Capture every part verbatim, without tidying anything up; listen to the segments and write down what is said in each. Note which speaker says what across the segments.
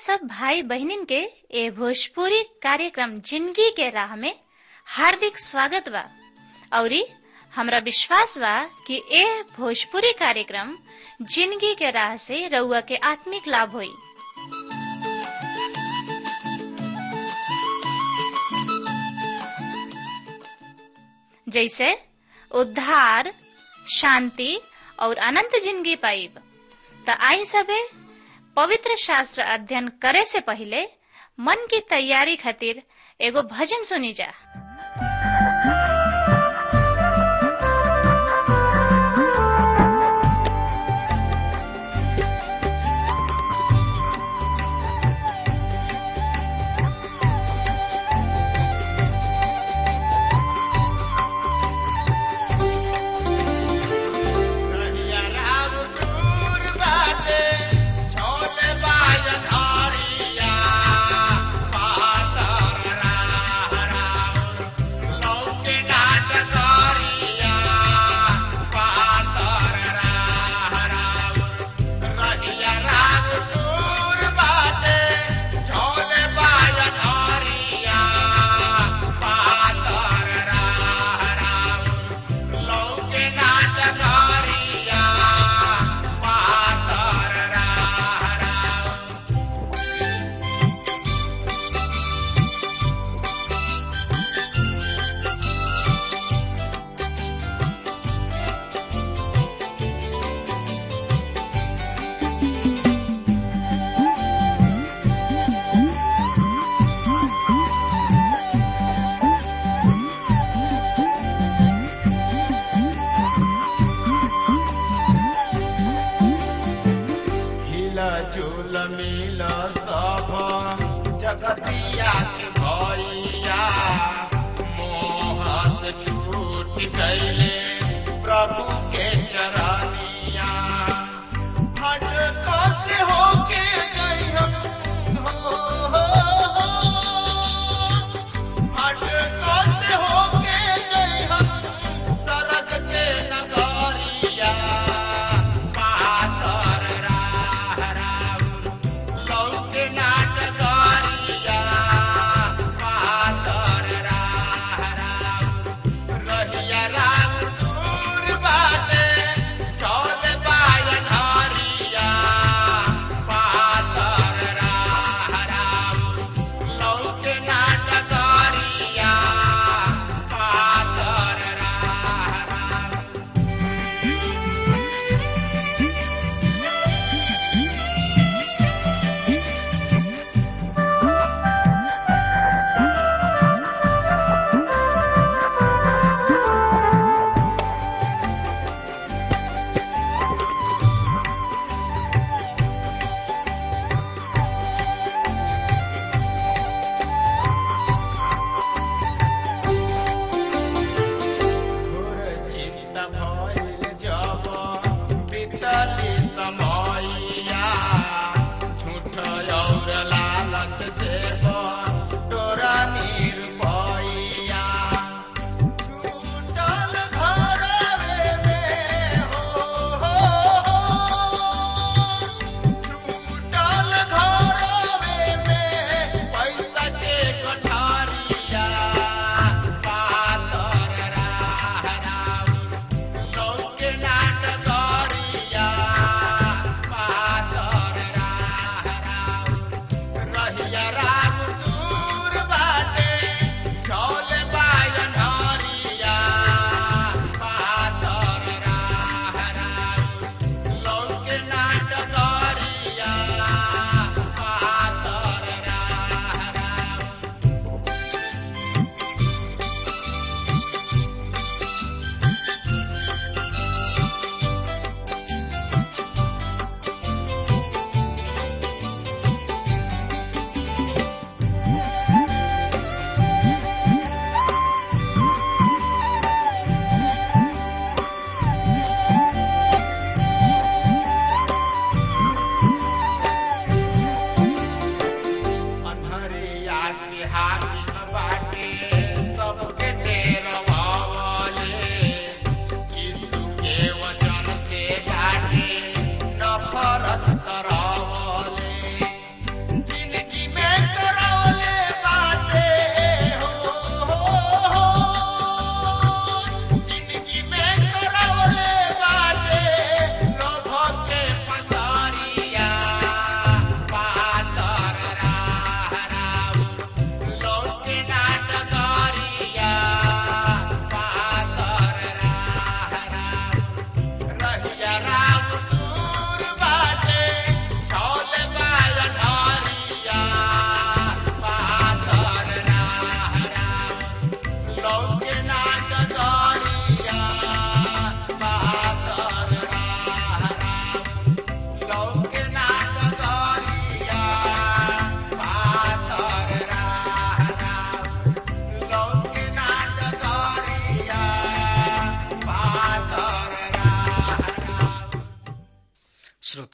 Speaker 1: सब भाई बहनिन के ए भोजपुरी कार्यक्रम जिंदगी के राह में हार्दिक स्वागत बा। औरी हमरा विश्वास बा कि ए भोजपुरी कार्यक्रम जिंदगी के राह से रउआ के आत्मिक लाभ होई। जैसे उद्धार, शांति और अनंत जिंदगी पाइब। त आई सबे पवित्र शास्त्र अध्ययन करे से पहले मन की तैयारी खातिर एगो भजन सुनी जा।
Speaker 2: जगतिया के भैया मोह से छूट गईले प्रभु के चरनिया। भटका से होके गई हम हो, हो, हो। भटका से होके गई हम सरग के नगरिया। पातर राह राउर लौके नाटक नफरत करावले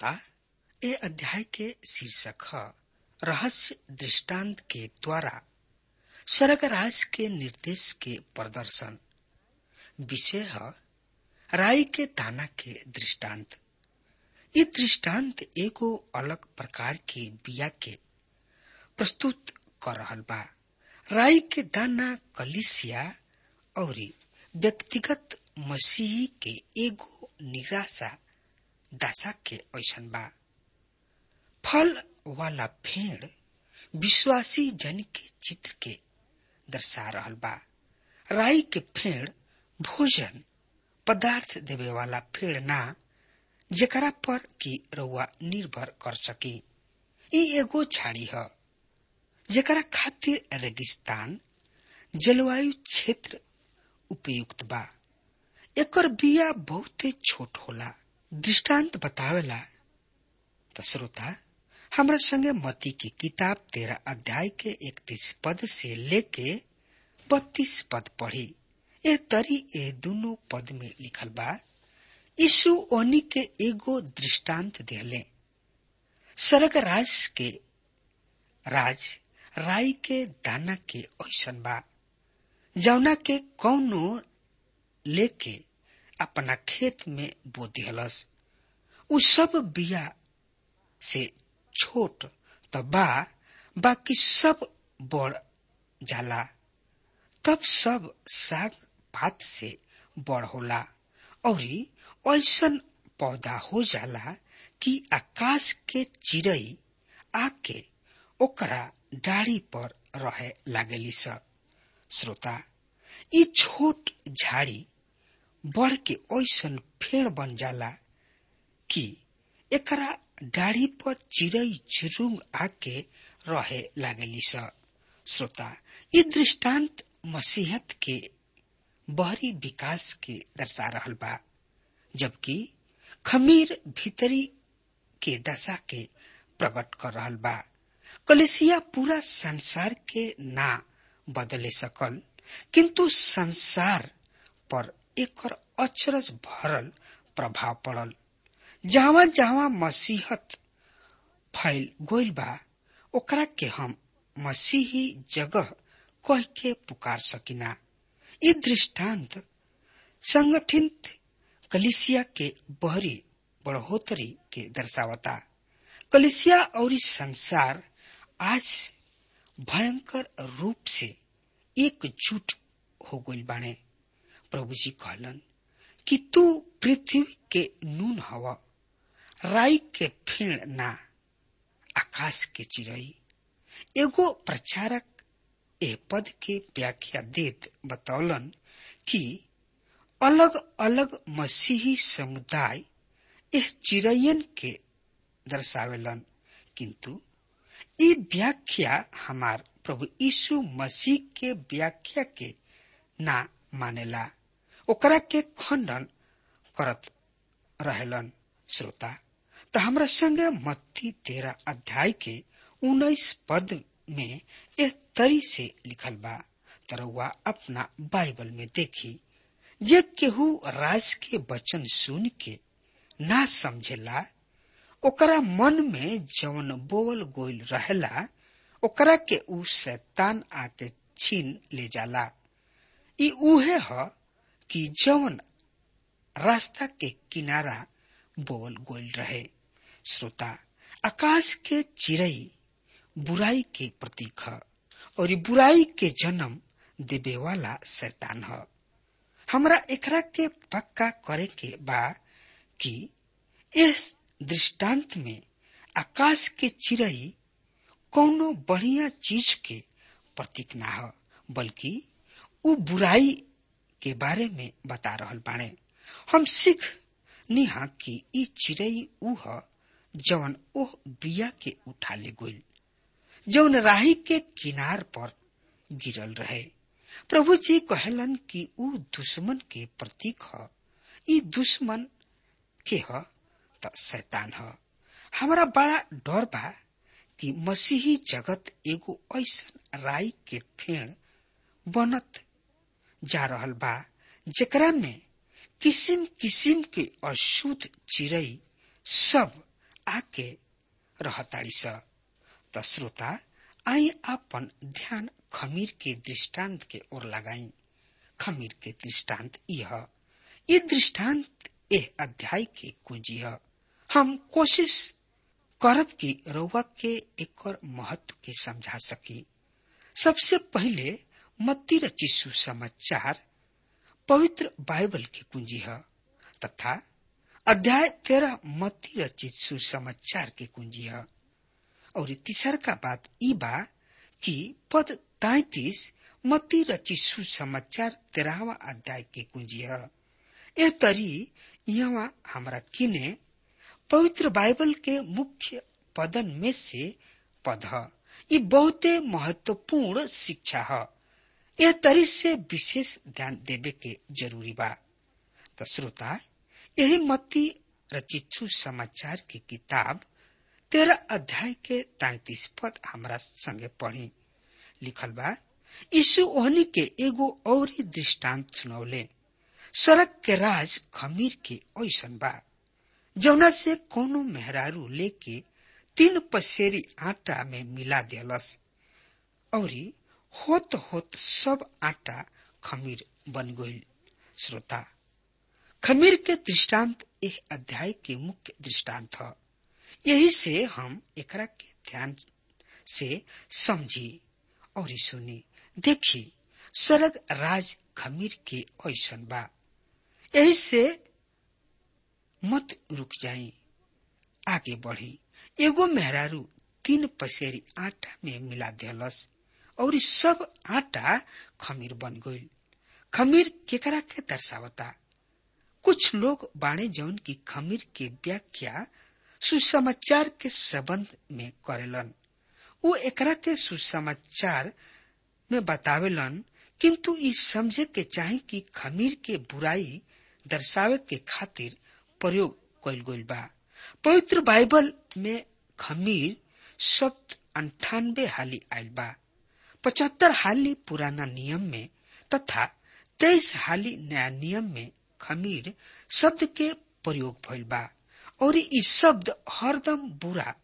Speaker 3: श्रोता, ए अध्याय के शीर्षक है रहस्य दृष्टांत के द्वारा स्वर्गराज के निर्देश के प्रदर्शन। विषय है राई के दाना के दृष्टांत। ये दृष्टांत एगो अलग प्रकार के बिया के प्रस्तुत कर रहल बा। राई के दाना कलिसिया और व्यक्तिगत मसीही के एगो निराशा दशा के ऐसन बा। फल वाला फेड़ विश्वासी जन के चित्र के दर्शा रहल बा। राई के फेड़ भोजन पदार्थ देवे वाला फेड़ ना, जेकरा पर की रउआ निर्भर कर सकी। ई एगो झाड़ी है जेकरा खातिर रेगिस्तान जलवायु क्षेत्र उपयुक्त बा। एकर बिया बहुते छोट होला। दृष्टांत बतावेला तो श्रोता, हमरा संगे मती की किताब तेरह अध्याय के इकतीस पद से लेके बत्तीस पद पढ़ी। ए तरी ए दोनों पद में लिखल बा, यीशु ओनी के एगो दृष्टांत देले। स्वर्गराज के राज राई के दाना के ऐसन बा, जौना के कौनो लेके अपना खेत में बो दिहलस। उ सब बिया से छोट त बा, बाकी सब बड़ जाला। तब सब साग पात से बड़ होला और ऐसन पौधा हो जाला कि आकाश के चिड़ई आके ओकरा डाड़ी पर रहे लागेली सब। श्रोता, ई छोट झाड़ी बढ़ के ऐसन फेड़ बन जाला कि एकरा डाड़ी पर चिड़ई चुरुंग आके रहे लागेली सब। श्रोता, ई दृष्टांत मसीहत के बहरी विकास के दर्शा रहल बा, जबकि खमीर भीतरी के दशा के प्रकट कर रहल बा। कलिसिया पूरा संसार के ना बदले सकल, किंतु संसार पर एकर अचरज भरल प्रभाव पड़ल। जहां जहां मसीहत फैल गोइल बा, ओकरा के हम मसीही जगह कह के पुकार सकिना। ये दृष्टांत संगठित कलिसिया के बहरी बढ़ोतरी के दर्शावता। कलिसिया और संसार आज भयंकर रूप से एकजुट हो गइल बाने। प्रभु जी कहलन कि तू पृथ्वी के नून हवा, राई के फेड़ ना, आकाश के चिड़ई। एगो प्रचारक ए पद के व्याख्या देत बतौलन कि अलग अलग मसीही समुदाय एह चिड़ैयन के दर्शावेलन, किंतु ई व्याख्या हमार प्रभु यीशु मसीह के व्याख्या के ना मानेला, ओकरा के खंडन करत रहेलन। श्रोता, तो हमरा संगे मत्ती तेरह अध्याय के उन्नीस पद में एक तरी से लिखल बा। तरवा अपना बाइबल में देखी, जे केहू राज के वचन सुन के ना समझेला, ओकरा मन में जवन बोवल गोइल रहेला, ओकरा के उ शैतान आके छीन ले जाला। ई उहे ह कि जवन रास्ता के किनारा बोवल गोइल रहे। श्रोता, आकाश के चिड़ई बुराई के प्रतीक है और बुराई के जन्म देवे वाला शैतान है। हमरा एकरा के पक्का करे के बा कि इस दृष्टांत में आकाश के चिड़ई कोनो बढ़िया चीज के प्रतीक ना है, बल्कि उ बुराई के बारे में बता रहल बाणे। हम सीख निहा कि ई चिड़ई उ ह जवन ओह बिया के उठा ले गोइल, जवन राही के किनार पर गिरल रहे। प्रभु जी कहलन कि उ दुश्मन के प्रतीक ह। ई दुश्मन के ह त शैतान ह। हमरा बड़ा डर बा कि मसीही जगत एगो ऐसन राई के फेड़ बनत जा रहल बा, जेकरा में किसिम किसिम के अशुद्ध चिड़ई सब आके रहताड़ी स। त श्रोता, आई आपन ध्यान खमीर के दृष्टांत के ओर लगाई। खमीर के दृष्टांत यह ये दृष्टांत एह अध्याय के कुंजी है। हम कोशिश करब कि रउआ के एकर महत्व के समझा सकी। सबसे पहले मत्ती रचित सुसमाचार पवित्र बाइबल की कुंजी है तथा अध्याय तेरह मत्ती रचित सुसमाचार के कुंजी है। और तीसर का बात ई बा कि पद तैतीस मत्ती रचित सुसमाचार तेरहवा अध्याय के कुंजी है। ए तरी यहाँ हमरा किने पवित्र बाइबल के मुख्य पदन में से पद है। ये बहुते महत्वपूर्ण शिक्षा है। यह तरी से विशेष ध्यान देवे के जरूरी बा। तो श्रोता, यही मत्ती रचित सुसमाचार की किताब तेरह अध्याय के तैतीस पद हमरा संगे पढ़ी। लिखल बा, यीशु ओहनी के एगो और दृष्टांत सुनौले। सड़क के राज खमीर के ऐसन बा जौना से कोनो मेहरारू लेके तीन पसेरी आटा में मिला देलस और होत होत सब आटा खमीर बन गईल। श्रोता, खमीर के दृष्टांत एक अध्याय के मुख्य दृष्टांत है। यही से हम एकरा के ध्यान से समझी और सुनी। देखी, स्वर्ग राज खमीर के ऐसन बा। यही से मत रुक जाई, आगे बढ़ी। एगो मेहरारू तीन पसेरी आटा में मिला देलस और सब आटा खमीर बन गईल। खमीर केकरा के दर्शावता? कुछ लोग बाणे जौन की खमीर के व्याख्या सुसमाचार के संबंध में करेलन। वो एकरा के सुसमाचार में बतावेलन, किंतु इस समझे के चाहे कि खमीर के बुराई दर्शावे के खातिर प्रयोग कइल गइल बा। पवित्र बाइबल में खमीर शब्द अंठानबे हाली आयल बा। पचहत्तर हाली पुराना नियम में तथा तेईस हाली नया नियम में खमीर शब्द के प्रयोग भइल बा और ई शब्द हरदम बुरा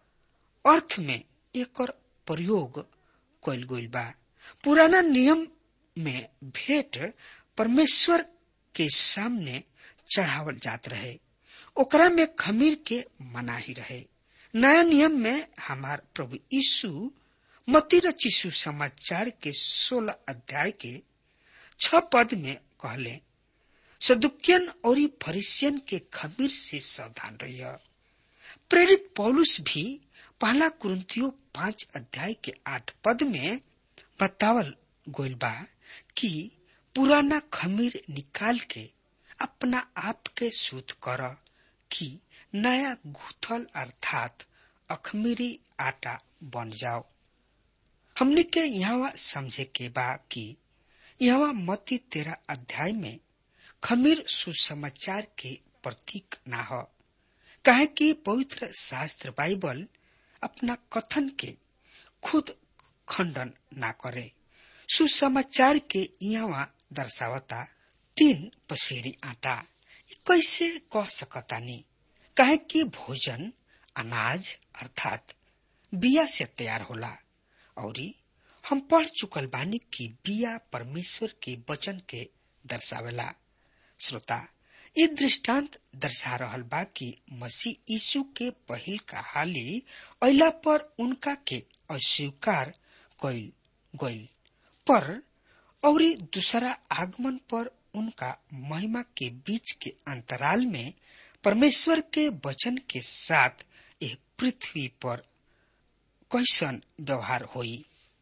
Speaker 3: अर्थ में एकर प्रयोग कइल गइल बा। पुराना नियम में भेंट परमेश्वर के सामने चढ़ावल जात रहे, ओकरा में खमीर के मनाही रहे। नया नियम में हमार प्रभु यीशु मत्ती रचित सुसमाचार के सोलह अध्याय के छह पद में कहले, सदुकियन और फरीसियन के खमीर से सावधान रहिए। प्रेरित पौलुस भी पहला कुरिन्थियों पांच अध्याय के आठ पद में बतावल गोइल बा कि पुराना खमीर निकाल के अपना आप के शुद्ध कर कि नया गुथल अर्थात अखमीरी आटा बन जाओ। हमने के यहाँ समझे के बा कि यहाँ मत्ती तेरह अध्याय में खमीर सुसमाचार के प्रतीक ना हो, काहे कि पवित्र शास्त्र बाइबल अपना कथन के खुद खंडन ना करे। सुसमाचार के यहाँ दर्शावता तीन पसेरी आटा। कैसे कह सकतानी? काहे कि भोजन अनाज अर्थात बिया से तैयार होला और हम पढ़ चुकल बानी कि बिया परमेश्वर के वचन के दर्शावेला। श्रोता, ये दृष्टांत दर्शा रहल बा कि मसीह यीशु के पहिल का हाली अइला पर उनका के अस्वीकार कइल गइल, पर और दूसरा आगमन पर उनका महिमा के बीच के अंतराल में परमेश्वर के वचन के साथ यह पृथ्वी पर कैसन व्यवहार होई।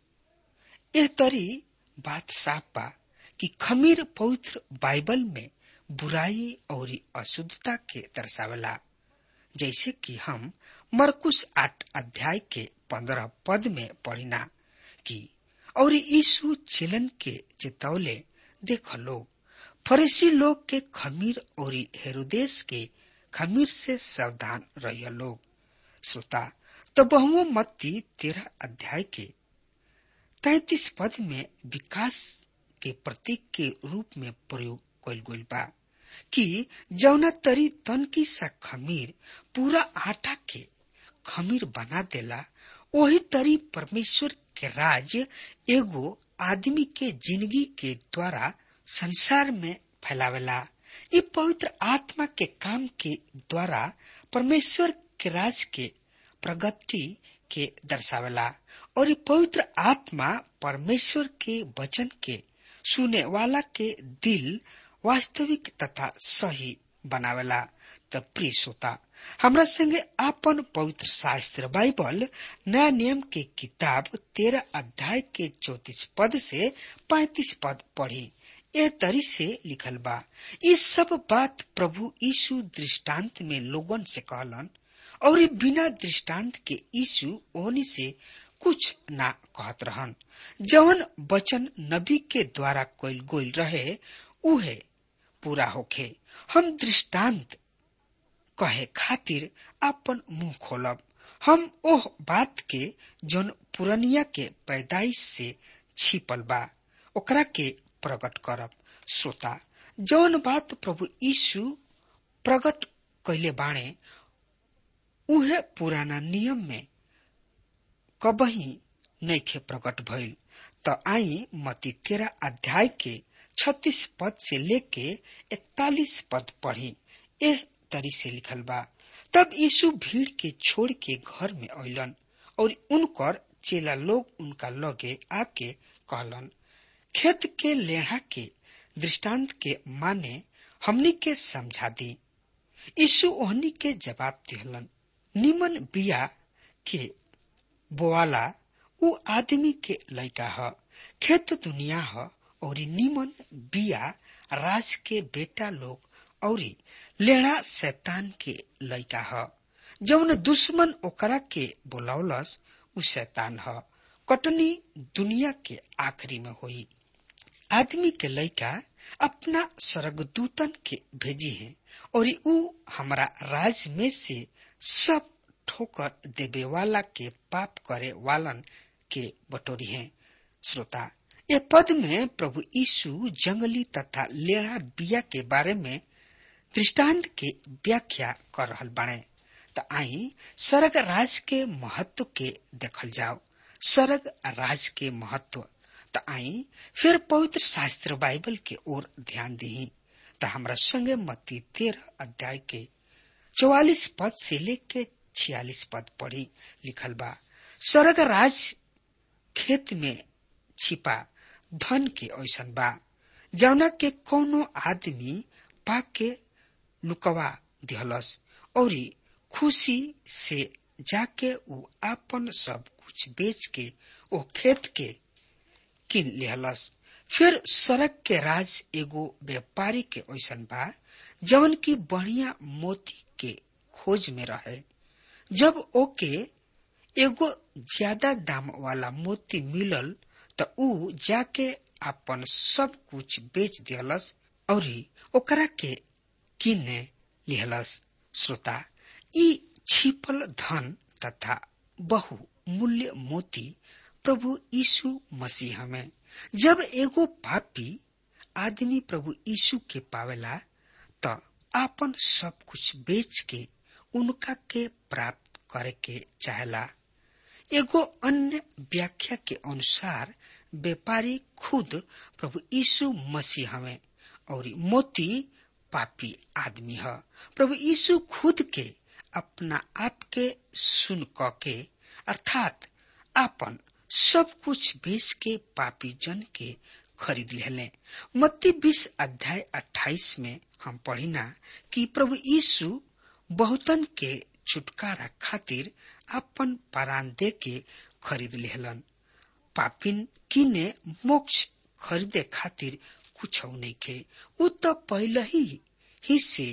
Speaker 3: यह तरी बात साफ बा कि खमीर पवित्र बाइबल में बुराई और अशुद्धता के दर्शावला। जैसे कि हम मरकुस आठ अध्याय के पंद्रह पद में पढ़िना कि और यीशु चेलन के चेतौले, देख लोग फरीसी लोग के खमीर और हेरोदेस के खमीर से सावधान रहिए लोग। श्रोता, तो बहुओं मत्ती तेरह अध्याय के तैतीस पद में विकास के प्रतीक के रूप में प्रयोग कइल गइल बा। कि जौना तरी तनकी सा खमीर पूरा आटा के खमीर बना देला, वही तरी परमेश्वर के राज एगो आदमी के जिंदगी के द्वारा संसार में फैलावेला। ये पवित्र आत्मा के काम के द्वारा परमेश्वर के राज के प्रगति के दर्शावेला और ये पवित्र आत्मा परमेश्वर के वचन के सुने वाला के दिल वास्तविक तथा सही बनावेला। तब प्रिय श्रोता, हमरा संगे आपन पवित्र शास्त्र बाइबल नया नियम के किताब तेरह अध्याय के चौतीस पद से पैंतीस पद पढ़ी। ए तरी से लिखल बा, ये सब बात प्रभु यीशु दृष्टांत में लोगन से कहलन और ये बिना दृष्टांत के यीशु ओहनी से कुछ ना कहत रहन। जवन वचन नबी के द्वारा कइल गइल रहे उहे पूरा होखे। हम दृष्टांत कहे खातिर अपन मुंह खोलब। हम ओह बात के जौन पुरनिया के पैदाइश से छिपल बा ओकरा के प्रकट करब। श्रोता, जौन बात प्रभु यीशु प्रकट कइले बाणे उहे पुराना नियम में कबही नइखे प्रकट भइल। त आई मत्ती तेरह अध्याय के छत्तीस पद से लेके इकतालीस पद पढ़ी। एह तरी से लिखल बा, तब यीशु भीड़ के छोड़ के घर में अइलन और उनकर चेला लोग उनका लगे आके कहलन, खेत के लेढ़ा के दृष्टांत के माने हमनी के समझा दी। यीशु ओहनी के जवाब दिहलन, निमन बिया के बोआला उ आदमी के लइका ह, खेत दुनिया ह और निमन बिया राज के बेटा लोग और लेड़ा शैतान के लइका ह। जौन दुश्मन ओकरा के बोलौलस उ शैतान ह। कटनी दुनिया के आखिरी में होई। आदमी के लइका अपना स्वर्गदूतन के भेजी है और उ हमारा राज में से सब ठोकर देवे वाला के पाप करे वालन के बटोरी है। श्रोता, ये पद में प्रभु यीशु जंगली तथा लेढ़ा बिया के बारे में दृष्टांत के व्याख्या कर रहल बाणे। त आई स्वर्ग राज के महत्व के देखल जाओ। स्वर्ग राज के महत्व त आई फिर पवित्र शास्त्र बाइबल के ओर ध्यान दी। त हमरा संगे मत्ती तेरह अध्याय के चौवालीस पद से लेके छियालीस पद पढ़ी। लिखल बा, स्वर्ग राज खेत में छिपा धन के ऐसन बा जौना के कौनो आदमी पाके लुकवा दिहलस और खुशी से जाके उ आपन सब कुछ बेच के ओ खेत के किन लेहलस। फिर सड़क के राज एगो व्यापारी के ऐसन बा जवन की बढ़िया मोती के खोज में रहे। जब ओके एगो ज्यादा दाम वाला मोती मिलल त उ जाके अपन सब कुछ बेच दिहलस और ओकरा के किने लिहलस। श्रोता, ई छिपल धन तथा बहु मूल्य मोती प्रभु यीशु मसीह में जब एगो पापी आदमी प्रभु यीशु के पावेला त आपन सब कुछ बेच के उनका के प्राप्त करे के चाहेला। एगो अन्य व्याख्या के अनुसार व्यापारी खुद प्रभु यीशु मसीह में और मोती पापी आदमी है। प्रभु यीशु खुद के अपना आप के सुन क के अर्थात आपन सब कुछ बेच के पापी जन के खरीद लेले। मत्ती बीस अध्याय अट्ठाईस में हम पढ़िना कि प्रभु यीशु बहुतन के छुटकारा खातिर अपन प्राण दे के खरीद लेहलन। पापिन किने मोक्ष खरीदे खातिर कुछ नहीं के। उ तो पहले ही ही से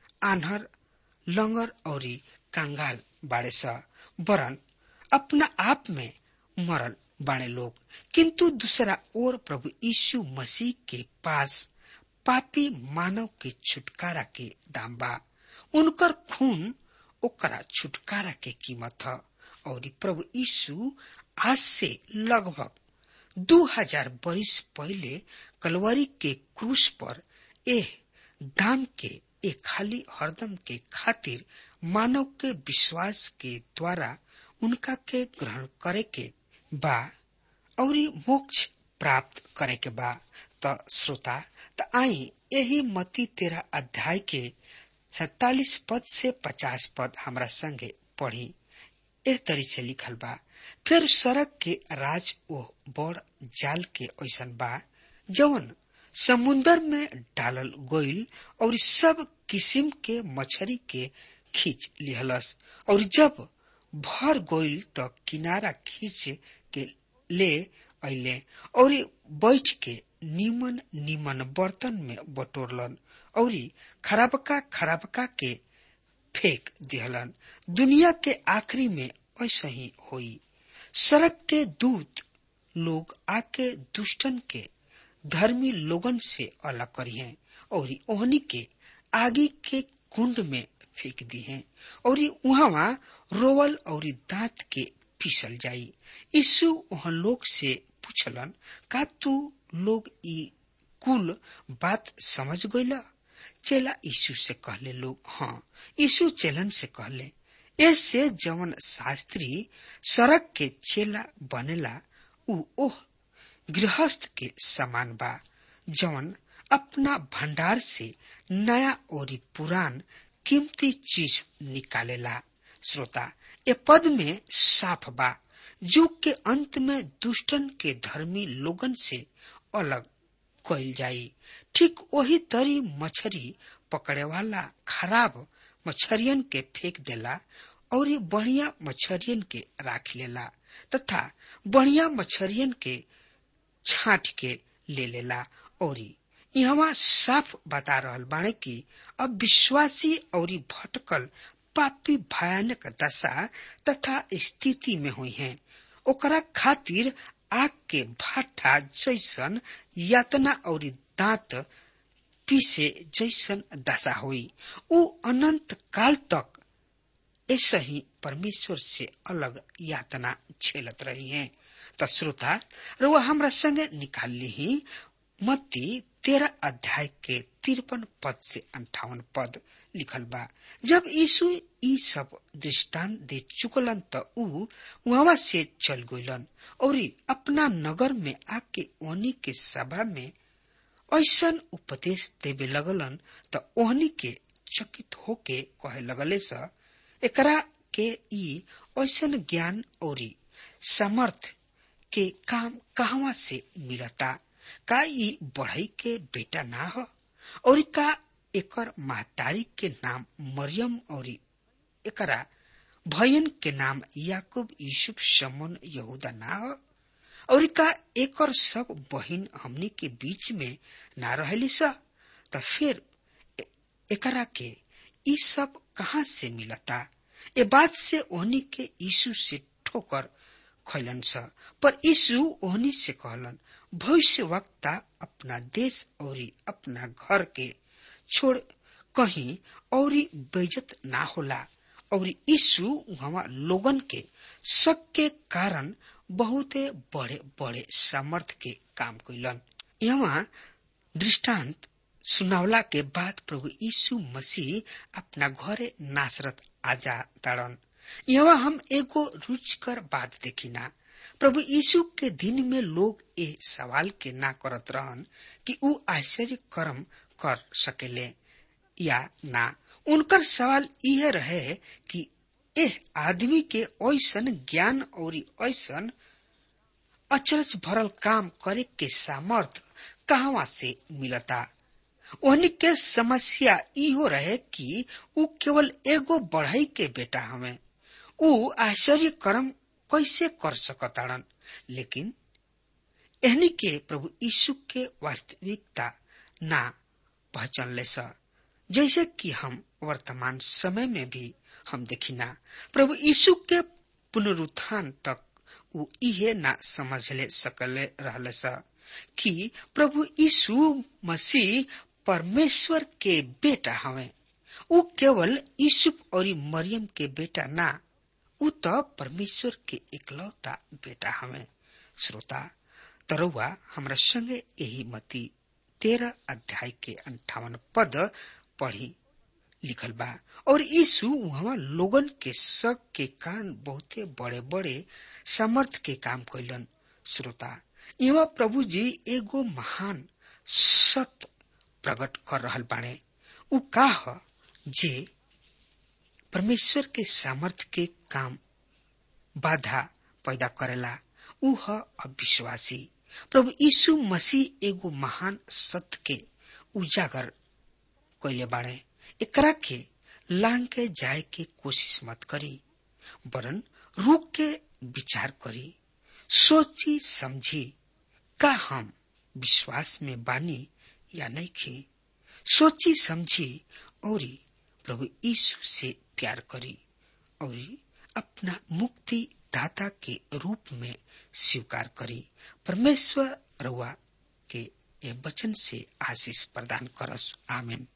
Speaker 3: आन्हर लंगर और कंगाल बाड़े सा वरन अपना आप में मरल बाणे लोग। किंतु दूसरा ओर प्रभु यीशु मसीह के पास पापी मानव के छुटकारा के दाम बा। उनकर खून ओकरा छुटकारा के कीमत है और प्रभु यीशु आज से लगभग दो हजार बरिस पहले कलवरी के क्रूस पर एह दाम के एक खाली हरदम के खातिर मानव के विश्वास के द्वारा उनका के ग्रहण करे के बा और मोक्ष प्राप्त करे के बा। त श्रोता त आई यही मती तेरह अध्याय के सैतालीस पद से पचास पद हमरा संगे पढ़ी। एह तरी से लिखल बा, फिर सड़क के राज ओ बड़ जाल के ऐसन बा जवन समुन्दर में डालल गोइल और सब किस्म के मछली के खींच लिहलस, और जब भर गोइल तो किनारा खींच के ले अइले और बैठ के नीमन नीमन बर्तन में बटोरलन और खराबका खराबका के फेंक दिहलन। दुनिया के आखिरी में ऐसा ही होई। सड़क के दूत लोग आके दुष्टन के धर्मी लोगन से अलग करी हैं और ओहनी के आगे के कुंड में फेंक दी हैं और वहां रोवल और दांत के पीसल जाई। यीशु वहां लोग से पूछलन, का तू लोग ई कुल बात समझ गईला? चेला यीशु से कहले लोग, हाँ। यीशु चेलन से कहले, ऐसे जवन शास्त्री सड़क के चेला बनेला उ ओह गृहस्थ के समान बा जवन अपना भंडार से नया और पुरान कीमती चीज निकालेला। श्रोता, ए पद में साफ बा, युग के अंत में दुष्टन के धर्मी लोगन से अलग कइल जाई। ठीक वही तरी मछरी पकड़े वाला खराब मछरियन के फेंक देला और बढ़िया मछरियन के राख लेला तथा बढ़िया मछरियन के छांट के ले लेला। और यहाँ साफ बता रहल बाणे कि अब विश्वासी और भटकल पापी भयानक दशा तथा स्थिति में हुई हैं। ओकरा खातिर आग के भाटा जैसन यातना और दांत पीसे जैसन दशा हुई। उ अनंत काल तक ऐसा ही परमेश्वर से अलग यातना झेलत रही हैं। तो श्रोता, रुआ हमरा संगे निकाल ली ही मत्ती तेरह अध्याय के तिरपन पद से अंठावन पद लिखल बा। जब यीशु ई सब दृष्टांत दे चुकलन त ऊ वहां से चल गइलन और अपना नगर में आके ओहनी के सभा में ऐसन उपदेश देवे लगलन त ओहनी के चकित होके कहे लगले स, एकरा के ई ऐसन ज्ञान और समर्थ के काम कहवा से मिलता? का ई बढ़ई के बेटा ना हो? और का एकर महतारी के नाम मरियम और एकरा भयन के नाम याकूब, यूसुफ, शमौन, यहूदा ना हो? और का एकर सब बहिन हमनी के बीच में ना रहली सा? त फिर एकरा के ई सब कहाँ से मिलता? ए बात से ओहनी के यीशु से ठोकर खैलन सा। पर यीशु ओहनी से कहलन, भविष्य वक्ता अपना देश और अपना घर के छोड़ कहीं और बेइज्जत ना होला। और यीशु वहां लोगन के शक के कारण बहुत बड़े बड़े सामर्थ के काम कइलन। यहाँ दृष्टांत सुनावला के बाद प्रभु यीशु मसीह अपना घरे नासरत आजा ताड़न। यहाँ हम एगो रुचिकर बात देखिना। प्रभु यीशु के दिन में लोग ए सवाल के ना करत रहन कि ऊ आश्चर्य कर्म कर सकेले या ना। उनकर सवाल यह रहे कि एह आदमी के ऐसन ज्ञान और ऐसन अचरज भरल काम करे के सामर्थ कहवा से मिलता। उन्हीं के समस्या इहो रहे कि ऊ केवल एगो बढ़ई के बेटा हमें, ऊ आश्चर्य कर्म कैसे कर सकताड़न। लेकिन एहनी के प्रभु यीशु के वास्तविकता ना पहचान ले सा। जैसे कि हम वर्तमान समय में भी हम देखिना प्रभु यीशु के पुनरुत्थान तक ऊ इहे ना समझ ले सकले रहले सा कि प्रभु यीशु मसीह परमेश्वर के बेटा हवे। ऊ केवल यूसुफ और मरियम के बेटा ना, ऊ तो परमेश्वर के इकलौता बेटा हमें। श्रोता, तरुआ हमरा संगे यही मती तेरह अध्याय के अंठावन पद पढ़ी लिखल बा। और यीशु वहाँ लोगन के शक के कारण बहुते बड़े बड़े सामर्थ के काम कैलन। श्रोता, यहाँ प्रभु जी एगो महान सत्य प्रकट कर रहल बाणे। उ का ह जे परमेश्वर के सामर्थ के काम बाधा पैदा करेला, उ ह अविश्वासी। प्रभु यीशु मसीह एगो महान सत्य के उजागर कैले बाणे। एकरा के लांग के जाए के कोशिश मत करी, वरन रुक के विचार करी, सोची समझी का हम विश्वास में बानी या नहीं की। सोची समझी और प्रभु यीशु से प्यार करी और अपना मुक्ति दाता के रूप में स्वीकार करी। परमेश्वर रउआ के ये वचन से आशीष प्रदान करस। आमीन।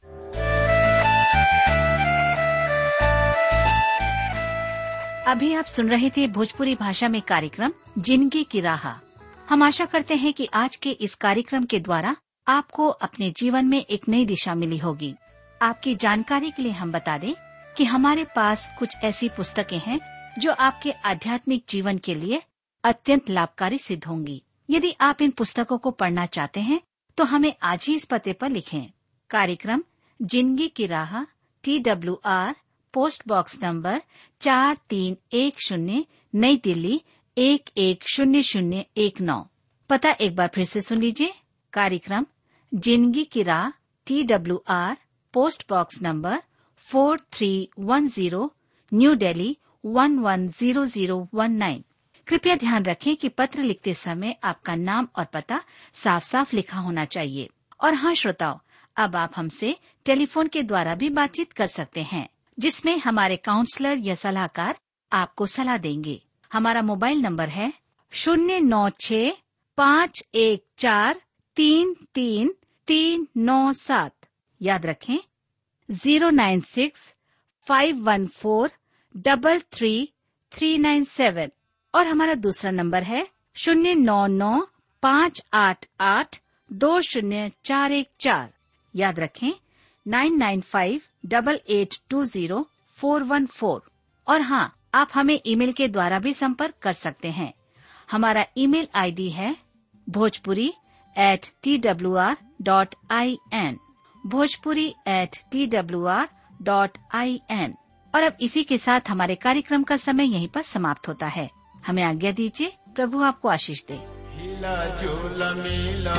Speaker 4: अभी आप सुन रहे थे भोजपुरी भाषा में कार्यक्रम जिंदगी की राह। हम आशा करते हैं कि आज के इस कार्यक्रम के द्वारा आपको अपने जीवन में एक नई दिशा मिली होगी। आपकी जानकारी के लिए हम बता दें कि हमारे पास कुछ ऐसी पुस्तकें हैं जो आपके आध्यात्मिक जीवन के लिए अत्यंत लाभकारी सिद्ध होंगी। यदि आप इन पुस्तकों को पढ़ना चाहते हैं तो हमें आज ही इस पते पर लिखें। कार्यक्रम जिंदगी की राह, T W R, post box number चार तीन एक शून्य, नई दिल्ली एक एक शून्य शून्य एक नौ। पता एक बार फिर से सुन लीजिए। कार्यक्रम जिंदगी की राह, T W R, post box number four three one zero, New Delhi one one zero zero one nine. कृपया ध्यान रखें कि पत्र लिखते समय आपका नाम और पता साफ साफ लिखा होना चाहिए। और हाँ श्रोताओ, अब आप हमसे टेलीफोन के द्वारा भी बातचीत कर सकते हैं, जिसमें हमारे काउंसलर या सलाहकार आपको सलाह देंगे। हमारा मोबाइल नंबर है शून्य नौ छ पाँच एक चार तीन तीन तीन नौ सात। याद रखें zero nine six five one four double three three nine seven. और हमारा दूसरा नंबर है शून्य नौ नौ पाँच आठ आठ दो शून्य चार एक चार। याद रखें nine nine five double eight two zero four one four. और हाँ, आप हमें ईमेल के द्वारा भी संपर्क कर सकते हैं। हमारा ईमेल आईडी है Bhojpuri at T W R dot I N, Bhojpuri at T W R dot I N. और अब इसी के साथ हमारे कार्यक्रम का समय यहीं पर समाप्त होता है। हमें आज्ञा दीजिए। प्रभु आपको आशीष दे।
Speaker 2: हिला झूल मिला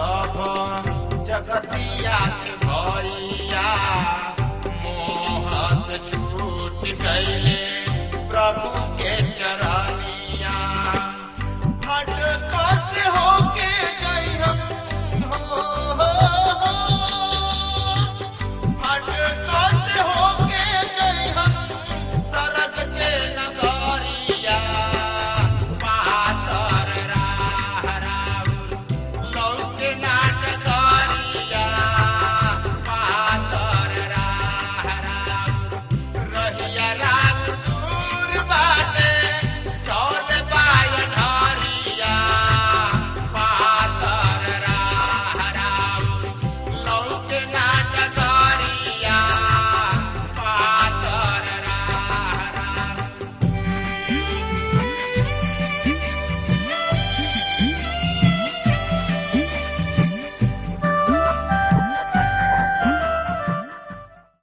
Speaker 2: सब जगतिया के भैया, मोह से छूट गईले प्रभु के चरणी।